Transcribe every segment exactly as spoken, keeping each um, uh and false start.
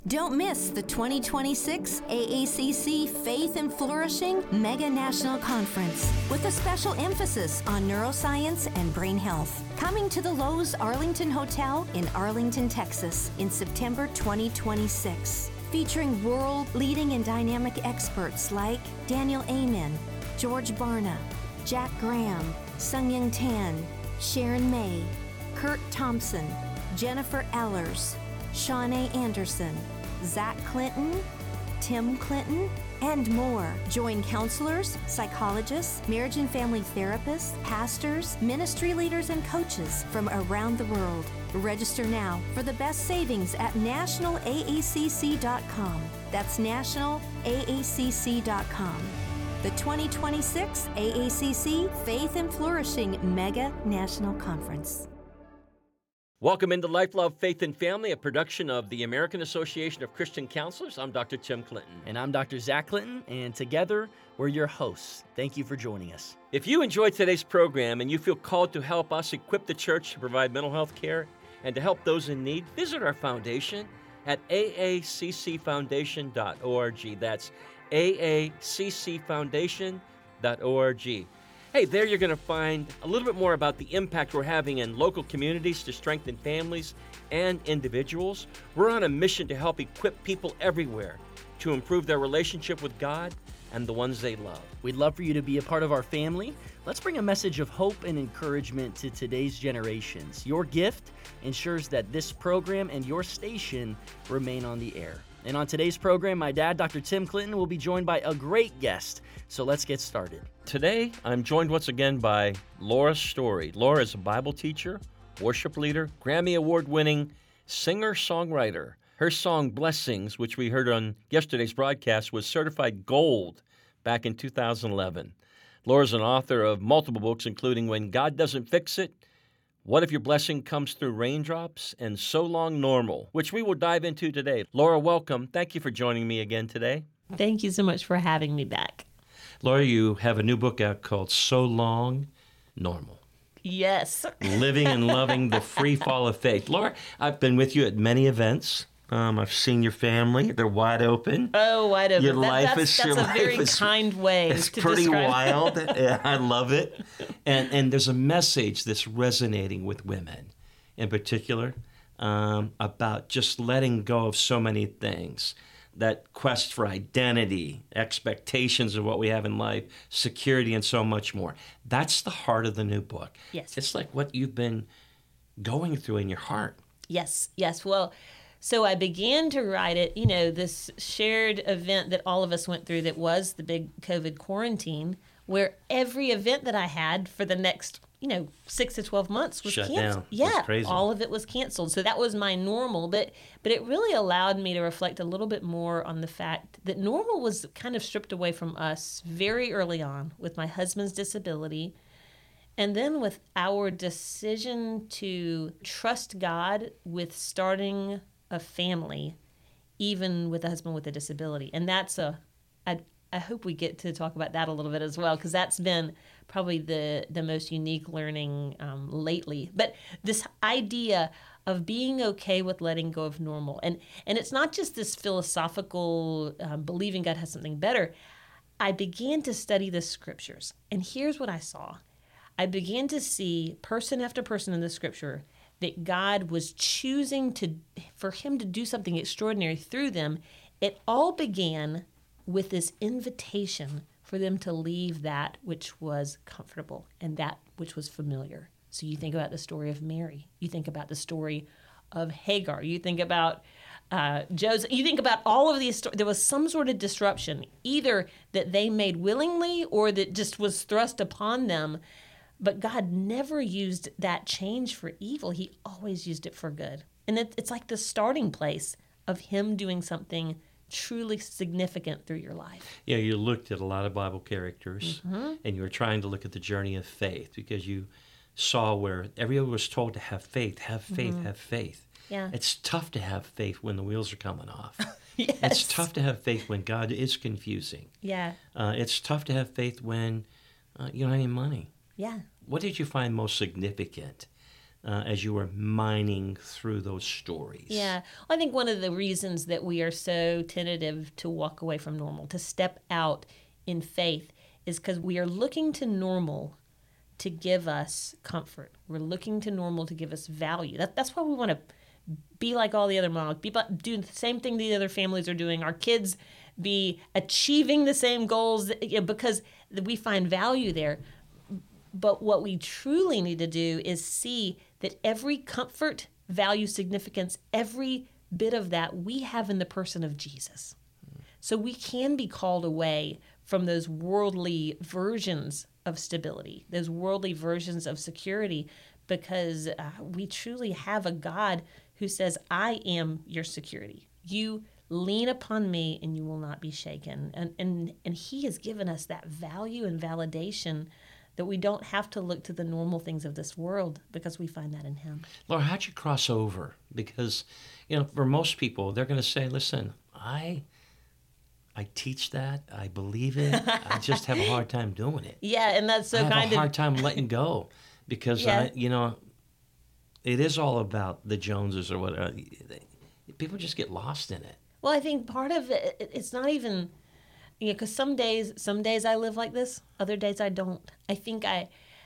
Don't miss the twenty twenty-six A A C C Faith and Flourishing Mega National Conference with a special emphasis on neuroscience and brain health. Coming to the Lowe's Arlington Hotel in Arlington, Texas in September twenty twenty-six. Featuring world-leading and dynamic experts like Daniel Amen, George Barna, Jack Graham, Sung-Young Tan, Sharon May, Kurt Thompson, Jennifer Ellers, Shawnee Anderson, Zach Clinton, Tim Clinton, and more. Join counselors, psychologists, marriage and family therapists, pastors, ministry leaders, and coaches from around the world. Register now for the best savings at national A A C C dot com. That's national A A C C dot com. The twenty twenty-six A A C C Faith and Flourishing Mega National Conference. Welcome into Life, Love, Faith, and Family, a production of the American Association of Christian Counselors. I'm Doctor Tim Clinton. And I'm Doctor Zach Clinton, and together we're your hosts. Thank you for joining us. If you enjoyed today's program and you feel called to help us equip the church to provide mental health care and to help those in need, visit our foundation at A A C C foundation dot org. That's A A C C foundation dot org. Hey, there you're going to find a little bit more about the impact we're having in local communities to strengthen families and individuals. We're on a mission to help equip people everywhere to improve their relationship with God and the ones they love. We'd love for you to be a part of our family. Let's bring a message of hope and encouragement to today's generations. Your gift ensures that this program and your station remain on the air. And on today's program, my dad, Doctor Tim Clinton, will be joined by a great guest. So let's get started. Today, I'm joined once again by Laura Story. Laura is a Bible teacher, worship leader, Grammy Award-winning singer-songwriter. Her song, Blessings, which we heard on yesterday's broadcast, was certified gold back in two thousand eleven. Laura's an author of multiple books, including When God Doesn't Fix It, What If Your Blessing Comes Through Raindrops, and So Long Normal, which we will dive into today. Laura, welcome. Thank you for joining me again today. Thank you so much for having me back. Laura, you have a new book out called So Long Normal. Yes. Living and Loving the Free Fall of Faith. Laura, I've been with you at many events. Um, I've seen your family. They're wide open. Oh, wide open. Your that, life that's, is that's your a life very is, kind way it's to pretty describe wild. Yeah, I love it. And and there's a message that's resonating with women in particular um, about just letting go of so many things. That quest for identity, expectations of what we have in life, security, and so much more. That's the heart of the new book. Yes. It's like what you've been going through in your heart. Yes, yes. Well, so I began to write it, you know, this shared event that all of us went through that was the big COVID quarantine, where every event that I had for the next, you know, six to twelve months was Shut canceled. down. Yeah, That's crazy. all of it was canceled. So that was my normal, but but it really allowed me to reflect a little bit more on the fact that normal was kind of stripped away from us very early on with my husband's disability. And then with our decision to trust God with starting a family, even with a husband with a disability. And that's a, I, I hope we get to talk about that a little bit as well, because that's been probably the, the most unique learning um, lately. But this idea of being okay with letting go of normal. And, and it's not just this philosophical um, believing God has something better. I began to study the scriptures. And here's what I saw. I began to see person after person in the scripture that God was choosing to for him to do something extraordinary through them. It all began with this invitation for them to leave that which was comfortable and that which was familiar. So you think about the story of Mary. You think about the story of Hagar. You think about uh, Joseph. You think about all of these. Sto- there was some sort of disruption, either that they made willingly or that just was thrust upon them. But God never used that change for evil. He always used it for good. And it, it's like the starting place of him doing something truly significant through your life. Yeah, you looked at a lot of Bible characters, mm-hmm. and you were trying to look at the journey of faith because you saw where everyone was told to have faith, have faith, mm-hmm. have faith. Yeah. It's tough to have faith when the wheels are coming off. Yes. It's tough to have faith when God is confusing. Yeah. Uh, it's tough to have faith when uh, you don't have any money. Yeah. What did you find most significant uh, as you were mining through those stories? Yeah. I think one of the reasons that we are so tentative to walk away from normal, to step out in faith, is because we are looking to normal to give us comfort. We're looking to normal to give us value. That, that's why we want to be like all the other moms, be, do the same thing the other families are doing. Our kids be achieving the same goals, you know, because we find value there. But what we truly need to do is see that every comfort, value, significance, every bit of that we have in the person of Jesus. So we can be called away from those worldly versions of stability, those worldly versions of security, because uh, we truly have a God who says, I am your security. You lean upon me and you will not be shaken. And, and, and he has given us that value and validation that we don't have to look to the normal things of this world because we find that in him. Laura, how'd you cross over? Because, you know, for most people, they're going to say, listen, I I teach that, I believe it, I just have a hard time doing it. Yeah, and that's so I have kind a hard of... time letting go because, Yeah. I, you know, it is all about the Joneses or whatever. People just get lost in it. Well, I think part of it, it's not even, you know, because some days, some days I live like this, other days I don't. I think I,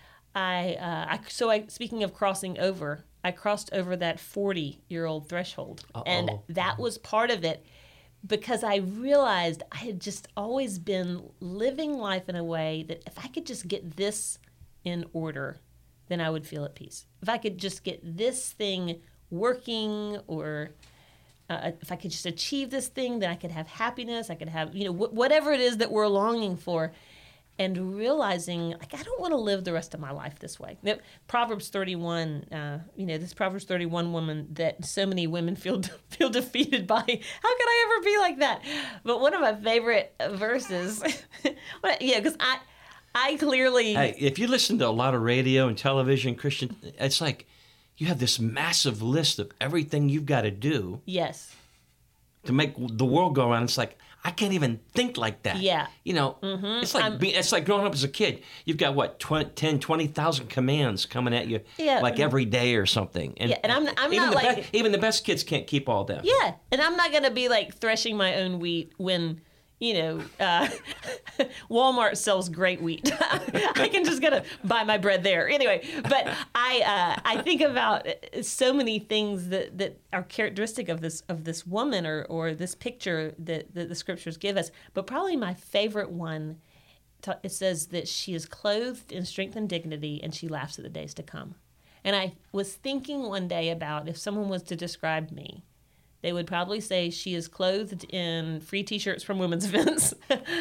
I, uh, I so I, speaking of crossing over, I crossed over that forty-year-old threshold. Uh-oh. And that was part of it because I realized I had just always been living life in a way that if I could just get this in order, then I would feel at peace. If I could just get this thing working, or uh, if I could just achieve this thing, then I could have happiness. I could have, you know, wh- whatever it is that we're longing for. And realizing, like, I don't want to live the rest of my life this way. Now, Proverbs thirty-one, uh, you know, this Proverbs thirty-one woman that so many women feel feel defeated by. How could I ever be like that? But one of my favorite verses, yeah, because I, I clearly... Hey, if you listen to a lot of radio and television, Christian, it's like you have this massive list of everything you've got to do Yes. to make the world go around. It's like, I can't even think like that. Yeah. You know, Mm-hmm. it's like be, it's like growing up as a kid. You've got, what, twenty, ten, twenty thousand commands coming at you Yeah. like every day or something. And, Yeah, and I'm- I'm even not the like- Best, even the best kids can't keep all that. Yeah, and I'm not going to be like threshing my own wheat when, you know, uh, Walmart sells great wheat. I can just gonna buy my bread there anyway. But I uh, I think about so many things that, that are characteristic of this of this woman or or this picture that, that the scriptures give us. But probably my favorite one, it says that she is clothed in strength and dignity, and she laughs at the days to come. And I was thinking one day about if someone was to describe me, they would probably say she is clothed in free T-shirts from women's events,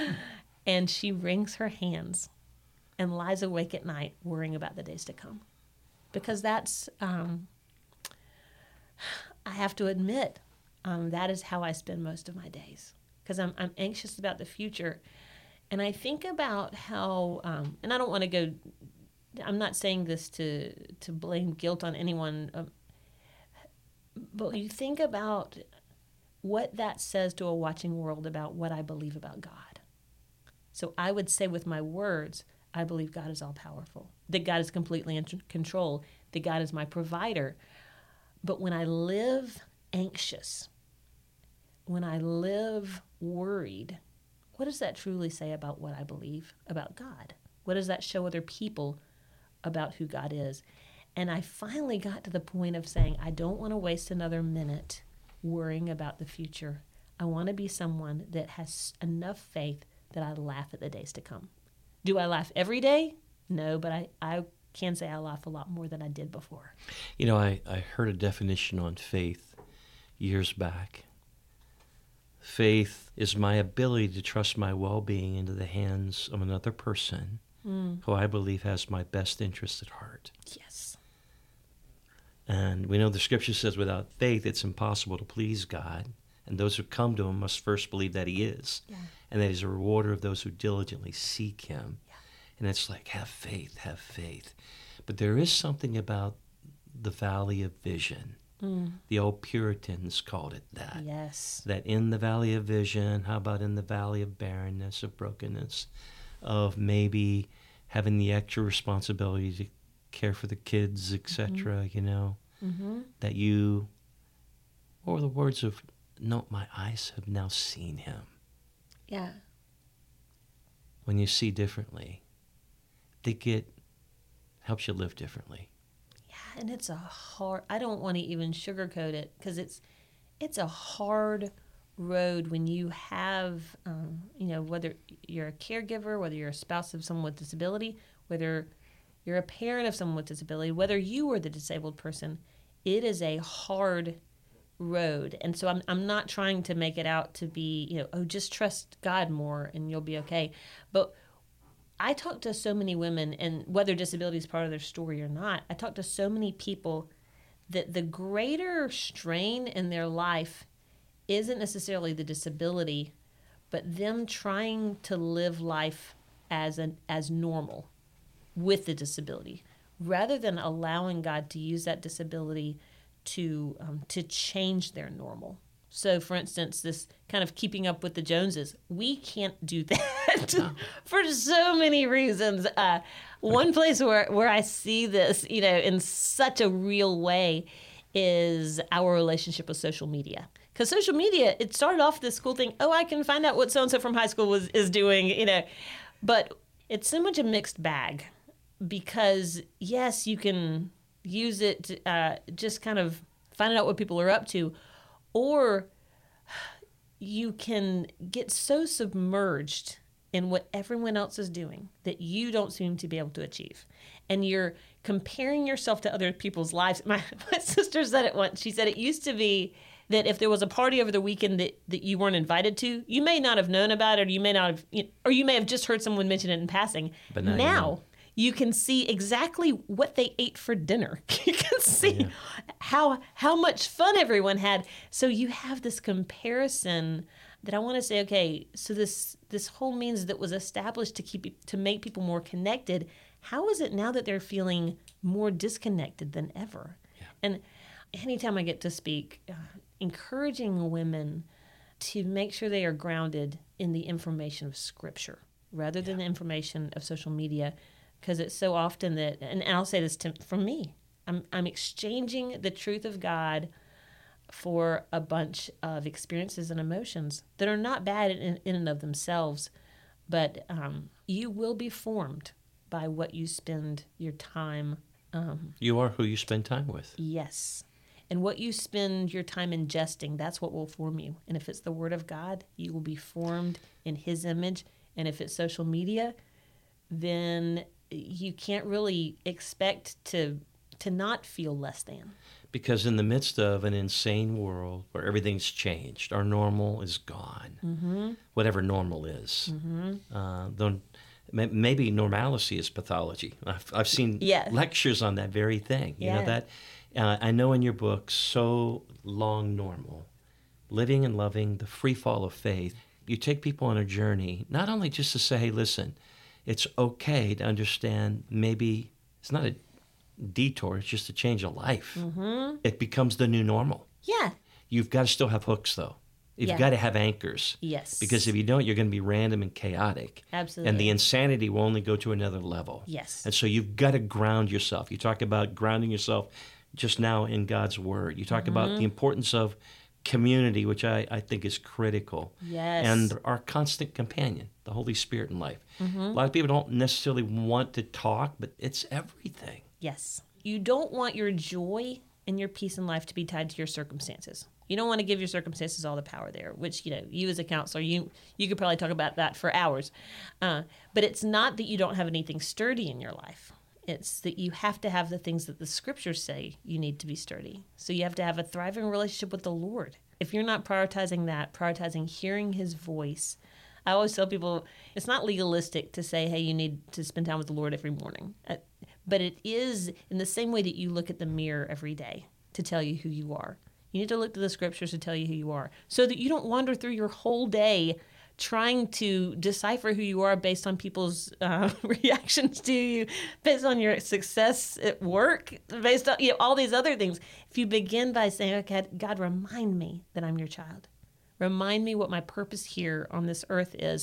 and she wrings her hands and lies awake at night worrying about the days to come. Because that's, um, I have to admit, um, that is how I spend most of my days. Because I'm, I'm anxious about the future. And I think about how, um, and I don't want to go, I'm not saying this to, to blame guilt on anyone. Um, But you think about what that says to a watching world about what I believe about God. So I would say with my words, I believe God is all powerful, that God is completely in control, that God is my provider. But when I live anxious, when I live worried, what does that truly say about what I believe about God? What does that show other people about who God is? And I finally got to the point of saying, I don't want to waste another minute worrying about the future. I want to be someone that has enough faith that I laugh at the days to come. Do I laugh every day? No, but I, I can say I laugh a lot more than I did before. You know, I, I heard a definition on faith years back. Faith is my ability to trust my well-being into the hands of another person mm. who I believe has my best interest at heart. Yes. And we know the scripture says without faith it's impossible to please God. And those who come to him must first believe that he is. Yeah. And that he's a rewarder of those who diligently seek him. Yeah. And it's like, have faith, have faith. But there is something about the valley of vision. Mm. The old Puritans called it that. Yes. That in the valley of vision, how about in the valley of barrenness, of brokenness, of maybe having the extra responsibility to care for the kids, et cetera, mm-hmm. you know, mm-hmm. that you, or the words of, no, my eyes have now seen him. Yeah. When you see differently, they get, helps you live differently. Yeah, and it's a hard, I don't want to even sugarcoat it, because it's, it's a hard road when you have, um, you know, whether you're a caregiver, whether you're a spouse of someone with disability, whether you're a parent of someone with disability, whether you are the disabled person, it is a hard road. And so I'm I'm not trying to make it out to be, you know, oh, just trust God more and you'll be okay. But I talk to so many women, and whether disability is part of their story or not, I talk to so many people that the greater strain in their life isn't necessarily the disability, but them trying to live life as an as normal with the disability, rather than allowing God to use that disability to um, to change their normal. So, for instance, this kind of keeping up with the Joneses, we can't do that no. for so many reasons. Uh, one place where, where I see this, you know, in such a real way is our relationship with social media. Because social media, it started off this cool thing, oh, I can find out what so-and-so from high school was is doing, you know. But it's so much a mixed bag because, yes, you can use it to uh, just kind of find out what people are up to, or you can get so submerged in what everyone else is doing that you don't seem to be able to achieve. And you're comparing yourself to other people's lives. My, my sister said it once. She said it used to be that if there was a party over the weekend that, that you weren't invited to, you may not have known about it, or you may not have, you know, or you may have just heard someone mention it in passing. But now, now you know. You can see exactly what they ate for dinner. You can see yeah. how how much fun everyone had. So you have this comparison that I want to say, okay, so this this whole means that was established to keep to make people more connected. How is it now that they're feeling more disconnected than ever? Yeah. And anytime I get to speak, uh, encouraging women to make sure they are grounded in the information of Scripture rather yeah. than the information of social media. Because it's so often that, and I'll say this to, from me, I'm I'm exchanging the truth of God for a bunch of experiences and emotions that are not bad in, in and of themselves, but um, you will be formed by what you spend your time. Um, you are who you spend time with. Yes. And what you spend your time ingesting, that's what will form you. And if it's the Word of God, you will be formed in His image. And if it's social media, then you can't really expect to to not feel less than. Because in the midst of an insane world where everything's changed, our normal is gone. Mm-hmm. Whatever normal is. Mm-hmm. Uh, though maybe normalcy is pathology. I've, I've seen yeah. lectures on that very thing. You yeah. know that. Uh, I know in your book, So Long Normal, Living and Loving the Free Fall of Faith, you take people on a journey, not only just to say, hey, listen, it's okay to understand maybe it's not a detour, it's just a change of life. Mm-hmm. It becomes the new normal. Yeah. You've got to still have hooks, though. You've yeah. got to have anchors. Yes. Because if you don't, you're going to be random and chaotic. Absolutely. And the insanity will only go to another level. Yes. And so you've got to ground yourself. You talk about grounding yourself just now in God's Word. You talk mm-hmm. about the importance of community, which I, I think is critical. Yes. And our constant companion, the Holy Spirit in life. Mm-hmm. A lot of people don't necessarily want to talk, but it's everything. Yes. You don't want your joy and your peace in life to be tied to your circumstances. You don't want to give your circumstances all the power there, which, you know, you as a counselor, you you could probably talk about that for hours. Uh, but it's not that you don't have anything sturdy in your life. It's that you have to have the things that the Scriptures say you need to be sturdy. So you have to have a thriving relationship with the Lord. If you're not prioritizing that, prioritizing hearing His voice, I always tell people it's not legalistic to say, hey, you need to spend time with the Lord every morning. Uh, but it is in the same way that you look at the mirror every day to tell you who you are. You need to look to the Scriptures to tell you who you are so that you don't wander through your whole day trying to decipher who you are based on people's uh, reactions to you, based on your success at work, based on, you know, all these other things. If you begin by saying, okay, God, remind me that I'm your child. Remind me what my purpose here on this earth is,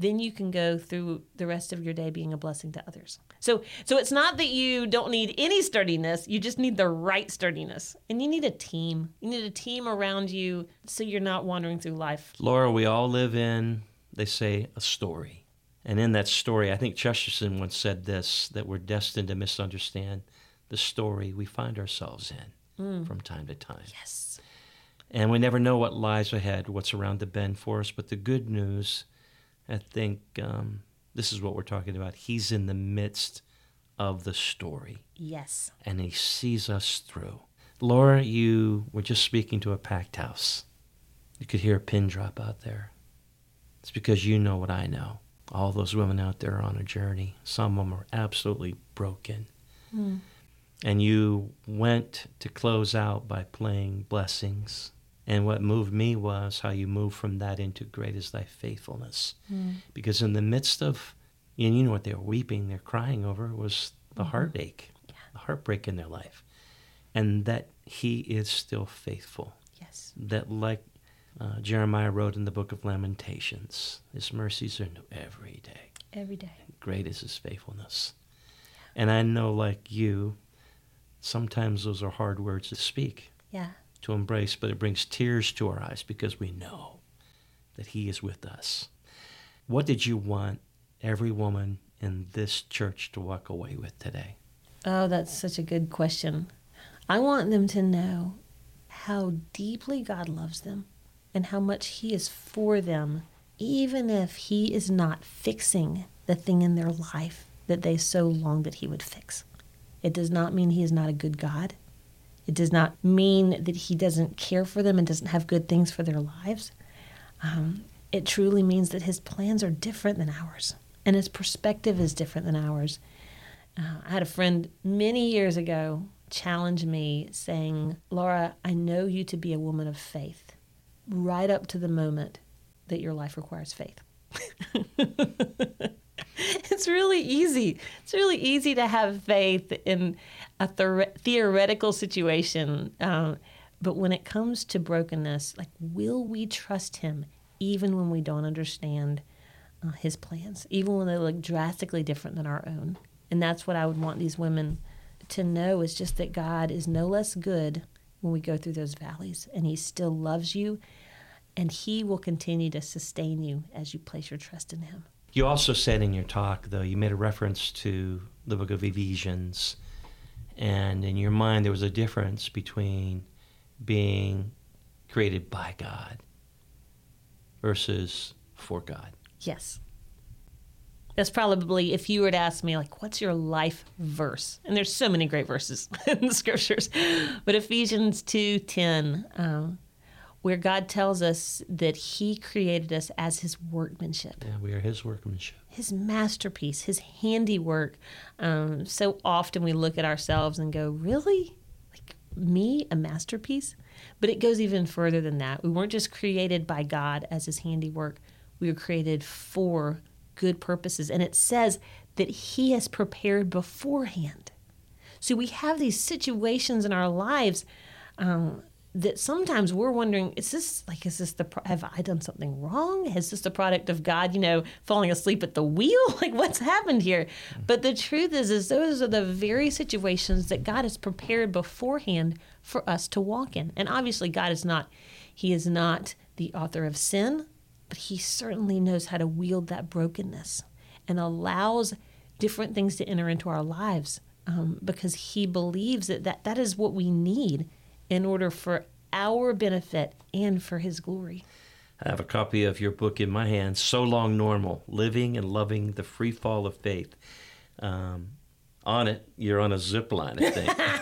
then you can go through the rest of your day being a blessing to others. So so it's not that you don't need any sturdiness, you just need the right sturdiness. And you need a team. You need a team around you so you're not wandering through life. Laura, we all live in, they say, a story. And in that story, I think Chesterton once said this, that we're destined to misunderstand the story we find ourselves in mm. from time to time. Yes. And we never know what lies ahead, what's around the bend for us. But the good news, I think um, this is what we're talking about. He's in the midst of the story. Yes. And he sees us through. Laura, you were just speaking to a packed house. You could hear a pin drop out there. It's because you know what I know. All those women out there are on a journey. Some of them are absolutely broken. Mm. And you went to close out by playing Blessings. And what moved me was how you moved from that into Great is Thy Faithfulness. Mm. Because in the midst of, and you know what they were weeping, they're crying over, was the mm-hmm. heartache, yeah. the heartbreak in their life. And that He is still faithful. Yes. That like uh, Jeremiah wrote in the book of Lamentations, His mercies are new every day. Every day. Great is His faithfulness. Yeah. And I know, like you, sometimes those are hard words to speak. Yeah. To embrace, but it brings tears to our eyes because we know that He is with us. What did you want every woman in this church to walk away with today? Oh, that's such a good question. I want them to know how deeply God loves them and how much He is for them, even if He is not fixing the thing in their life that they so long that He would fix. It does not mean He is not a good God. It does not mean that He doesn't care for them and doesn't have good things for their lives. Um, it truly means that His plans are different than ours, and His perspective is different than ours. Uh, I had a friend many years ago challenge me saying, Laura, I know you to be a woman of faith, right up to the moment that your life requires faith. It's really easy. It's really easy to have faith in a the- theoretical situation. Um, but when it comes to brokenness, like, will we trust Him even when we don't understand uh, His plans, even when they look drastically different than our own? And that's what I would want these women to know, is just that God is no less good when we go through those valleys, and He still loves you, and He will continue to sustain you as you place your trust in Him. You also said in your talk, though, you made a reference to the book of Ephesians, and in your mind there was a difference between being created by God versus for God. Yes. That's probably, if you were to ask me, like, what's your life verse? And there's so many great verses in the scriptures, but Ephesians two ten, um, where God tells us that He created us as His workmanship. Yeah, we are His workmanship. His masterpiece, His handiwork. Um, so often we look at ourselves and go, really? Like, me, a masterpiece? But it goes even further than that. We weren't just created by God as His handiwork. We were created for good purposes. And it says that He has prepared beforehand. So we have these situations in our lives um, that sometimes we're wondering, is this like, is this the, pro- have I done something wrong? Is this the product of God, you know, falling asleep at the wheel? Like, what's happened here? But the truth is, is those are the very situations that God has prepared beforehand for us to walk in. And obviously God is not, He is not the author of sin, but He certainly knows how to wield that brokenness and allows different things to enter into our lives um, because He believes that, that that is what we need in order for our benefit and for His glory. I have a copy of your book in my hands, So Long Normal, Living and Loving the Free Fall of Faith. Um, on it, you're on a zip line, I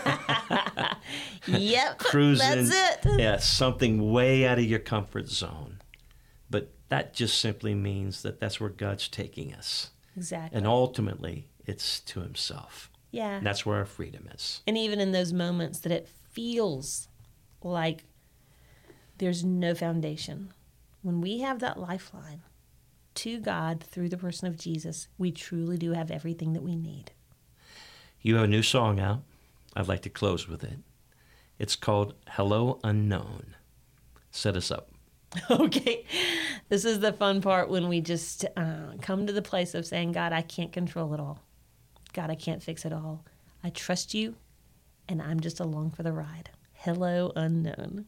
think. Yep, Cruising, that's it. Yeah, something way out of your comfort zone. But that just simply means that that's where God's taking us. Exactly. And ultimately, it's to Himself. Yeah. And that's where our freedom is. And even in those moments that it feels like there's no foundation, when we have that lifeline to God through the person of Jesus, we truly do have everything that we need. You have a new song out. I'd like to close with it. It's called Hello Unknown. Set us up. Okay, this is the fun part when we just uh, come to the place of saying, God, I can't control it all. God, I can't fix it all. I trust you, and I'm just along for the ride. Hello, unknown.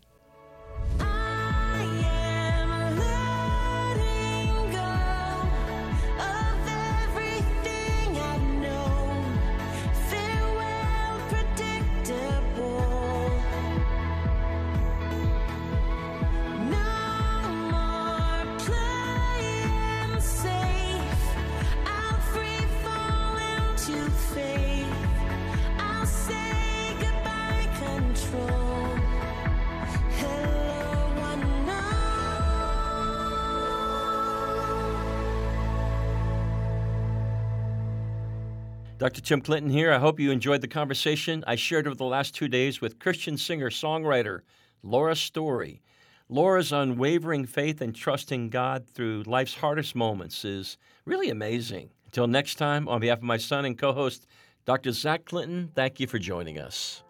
Doctor Tim Clinton here. I hope you enjoyed the conversation I shared over the last two days with Christian singer-songwriter Laura Story. Laura's unwavering faith and trust in God through life's hardest moments is really amazing. Until next time, on behalf of my son and co-host, Doctor Zach Clinton, thank you for joining us.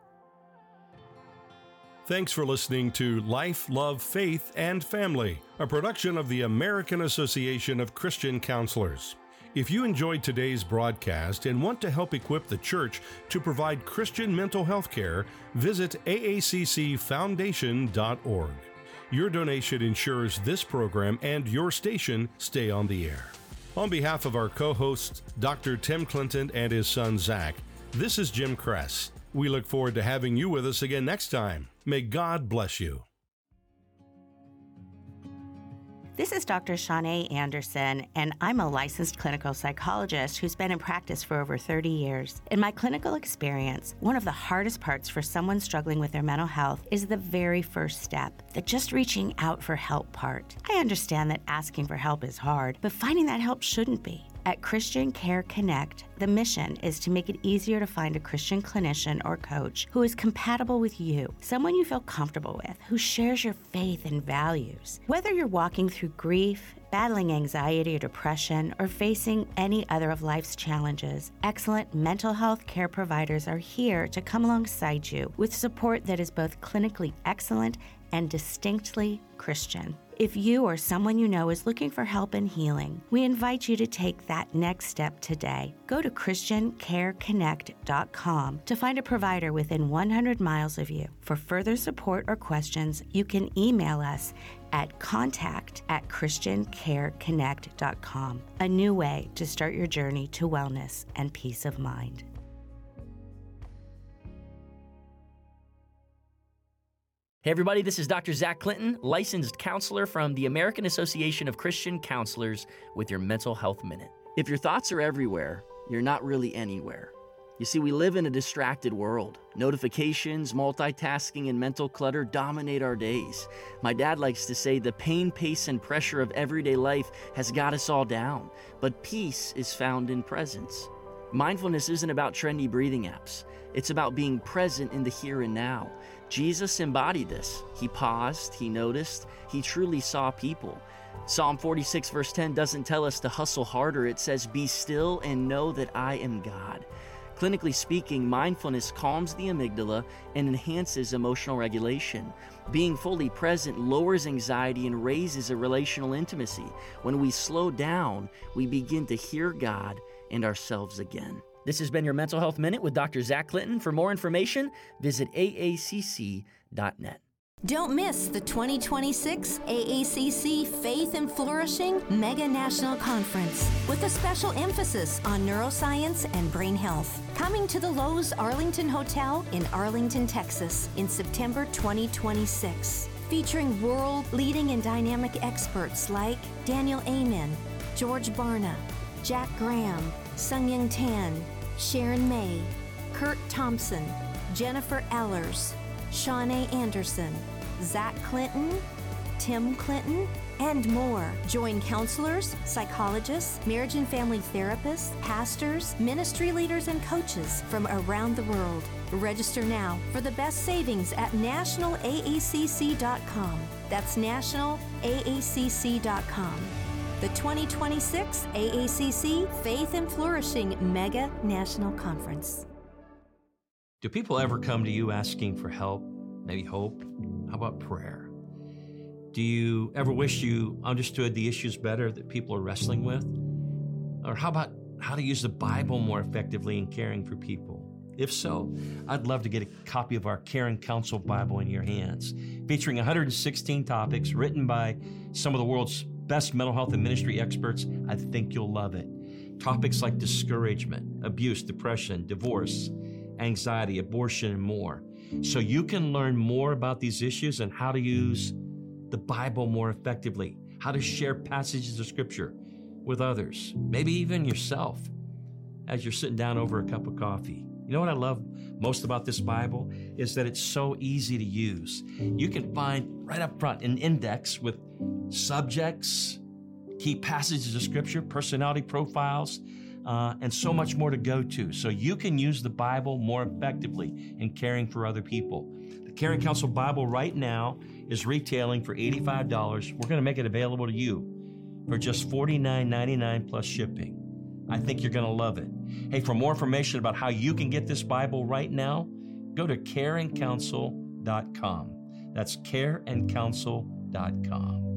Thanks for listening to Life, Love, Faith, and Family, a production of the American Association of Christian Counselors. If you enjoyed today's broadcast and want to help equip the church to provide Christian mental health care, visit A A C C foundation dot org. Your donation ensures this program and your station stay on the air. On behalf of our co-hosts, Doctor Tim Clinton and his son Zach, this is Jim Kress. We look forward to having you with us again next time. May God bless you. This is Doctor Shanae Anderson, and I'm a licensed clinical psychologist who's been in practice for over thirty years. In my clinical experience, one of the hardest parts for someone struggling with their mental health is the very first step, the just reaching out for help part. I understand that asking for help is hard, but finding that help shouldn't be. At Christian Care Connect, the mission is to make it easier to find a Christian clinician or coach who is compatible with you, someone you feel comfortable with, who shares your faith and values. Whether you're walking through grief, battling anxiety or depression, or facing any other of life's challenges, excellent mental health care providers are here to come alongside you with support that is both clinically excellent and distinctly Christian. If you or someone you know is looking for help and healing, we invite you to take that next step today. Go to Christian Care Connect dot com to find a provider within one hundred miles of you. For further support or questions, you can email us at contact at Christian Care Connect dot com. A new way to start your journey to wellness and peace of mind. Hey everybody, this is Doctor Zach Clinton, licensed counselor from the American Association of Christian Counselors with your Mental Health Minute. If your thoughts are everywhere, you're not really anywhere. You see, we live in a distracted world. Notifications, multitasking, and mental clutter dominate our days. My dad likes to say the pain, pace, and pressure of everyday life has got us all down, but peace is found in presence. Mindfulness isn't about trendy breathing apps. It's about being present in the here and now. Jesus embodied this. He paused, he noticed, he truly saw people. Psalm forty-six verse ten doesn't tell us to hustle harder. It says, "Be still and know that I am God." Clinically speaking, mindfulness calms the amygdala and enhances emotional regulation. Being fully present lowers anxiety and raises a relational intimacy. When we slow down, we begin to hear God and ourselves again. This has been your Mental Health Minute with Doctor Zach Clinton. For more information, visit A A C C dot net. Don't miss the twenty twenty-six A A C C Faith and Flourishing Mega National Conference with a special emphasis on neuroscience and brain health. Coming to the Lowe's Arlington Hotel in Arlington, Texas in September twenty twenty-six. Featuring world-leading and dynamic experts like Daniel Amen, George Barna, Jack Graham, Sung-Young Tan, Sharon May, Kurt Thompson, Jennifer Ellers, Shanae Anderson, Zach Clinton, Tim Clinton, and more. Join counselors, psychologists, marriage and family therapists, pastors, ministry leaders, and coaches from around the world. Register now for the best savings at national A A C C dot com. That's national A A C C dot com. The twenty twenty-six A A C C Faith and Flourishing Mega National Conference. Do people ever come to you asking for help, maybe hope? How about prayer? Do you ever wish you understood the issues better that people are wrestling with? Or how about how to use the Bible more effectively in caring for people? If so, I'd love to get a copy of our Caring Counsel Bible in your hands, featuring one hundred sixteen topics written by some of the world's best mental health and ministry experts. I think you'll love it. Topics like discouragement, abuse, depression, divorce, anxiety, abortion, and more. So you can learn more about these issues and how to use the Bible more effectively, how to share passages of Scripture with others, maybe even yourself, as you're sitting down over a cup of coffee. You know what I love most about this Bible is that it's so easy to use. You can find right up front an index with subjects, key passages of Scripture, personality profiles, uh, and so much more to go to. So you can use the Bible more effectively in caring for other people. The Caring Counsel Bible right now is retailing for eighty-five dollars. We're going to make it available to you for just forty-nine ninety-nine plus shipping. I think you're going to love it. Hey, for more information about how you can get this Bible right now, go to care and counsel dot com. That's care and counsel dot com.